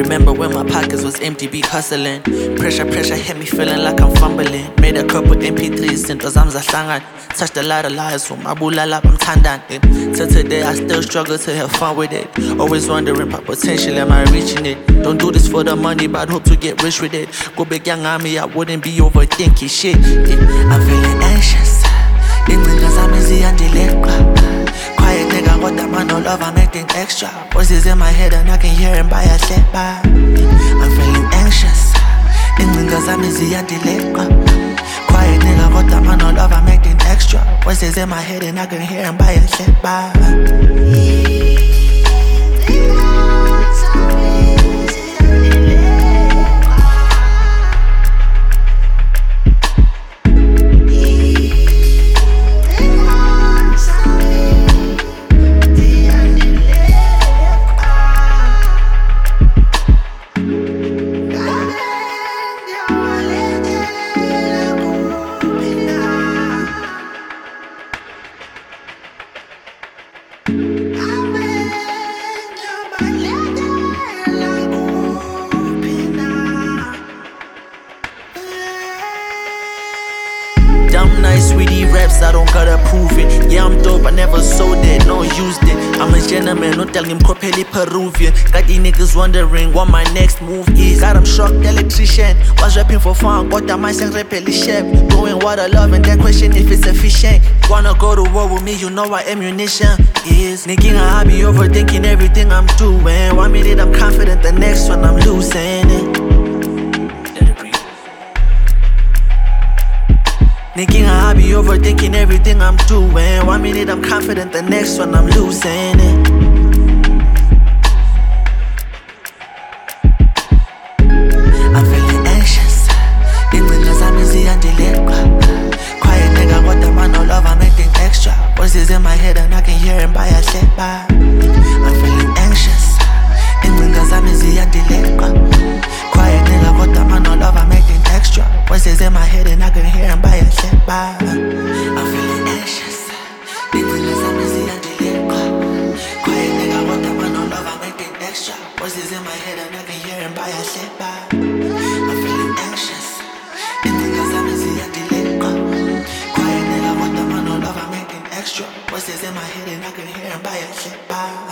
remember when my pockets was empty, be hustling. Pressure hit me feeling like I'm fumbling. Made a couple MP3s, into zamza hlangan. Touched a lot of lives, so mabulala bamthandan. Till today I still struggle to have fun with it. Always wondering about potential, am I reaching it? Don't do this for the money, but hope to get rich with it. Go big young army, I wouldn't be overthinking shit. I'm feeling anxious. Ingcinga zami ziyandileqa. Quiet nigga, got that man, no love, I'm acting extra. Voices in my head and I can hear him by a step by. I'm feeling anxious. Ingcinga zami ziyandileqa. Quiet nigga, got that man, no love, I'm acting extra. Voices in my head and I can hear him by a step by. I'm nice with these raps, I don't gotta prove it. Yeah, I'm dope, I never sold it, no used it. I'm a gentleman, no telling him Kopeli Peruvian. Got these niggas wondering what my next move is. Got them shocked, electrician. Was rapping for fun, got that mindset repelly chef. Doing what I love and then question if it's efficient. Wanna go to war with me, you know what ammunition is. Nigga, I be overthinking everything I'm doing. 1 minute I'm confident, the next one I'm losing it. Thinking I be overthinking everything I'm doing. 1 minute I'm confident, the next one I'm losing it. I'm feeling anxious. Ingcinga zami ziyandileqa. Quiet nigga, got that man, no love, I'm acting extra. Voices in my head and I can hear him by a step by. I'm feeling anxious. Ingcinga zami ziyandileqa. Quiet nigga, got that man, no love, I'm acting extra. Voices in my head and I can hear him by a step by. I'm feeling anxious. Ingcinga zami ziyandileqa. Quiet nigga, got that man, no love, I'm acting extra. Voices in my head and I can hear him by a step by. I'm feeling anxious. Ingcinga zami ziyandileqa. Quiet nigga, got that man, no love, I'm acting extra. Voices in my head and I can hear him by a step by.